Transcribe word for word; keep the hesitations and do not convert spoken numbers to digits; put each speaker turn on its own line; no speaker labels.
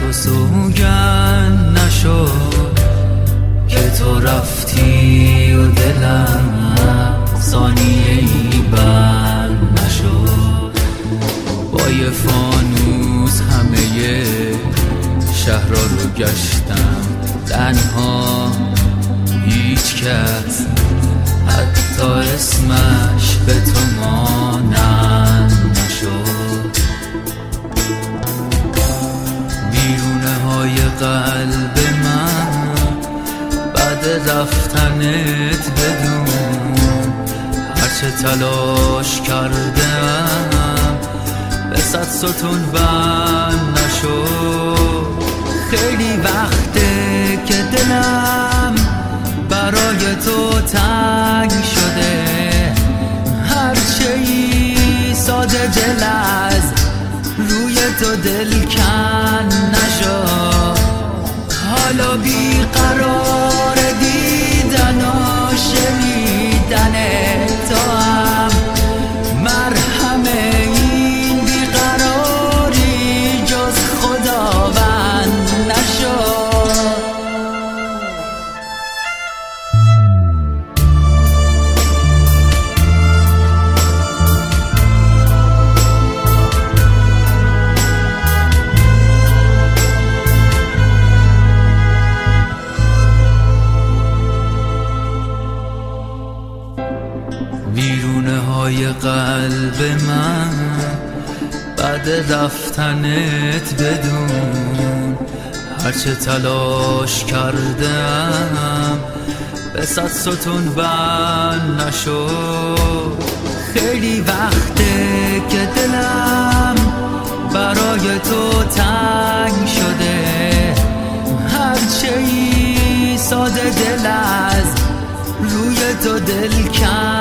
تو سوگند نشد که تو رفتی و دلم ثانیه ای بند نشد. با یه فانوس همه شهر رو گشتم تنها، هیچ کس حتی اسمش به تو مانند نشد. بیرونه های قلب من بعد رفتنت بدون هرچه تلاش کردم به صد ستون بند نشد. خیلی وقته که دلم برای تو تنگ شده، هرچه ای ساده دل از روی تو دل کن نشد. حالا بیقرار دیدن و شنیدن تو هم مرهم این بیقراری جز خداوند نشد. ویرونه های قلب من بعد رفتنت بدون هرچه تلاش کردم به صد ستون بند نشد. خیلی وقته که دلم برای تو تنگ شده، هرچه ای ساده دل از روی تو دل کن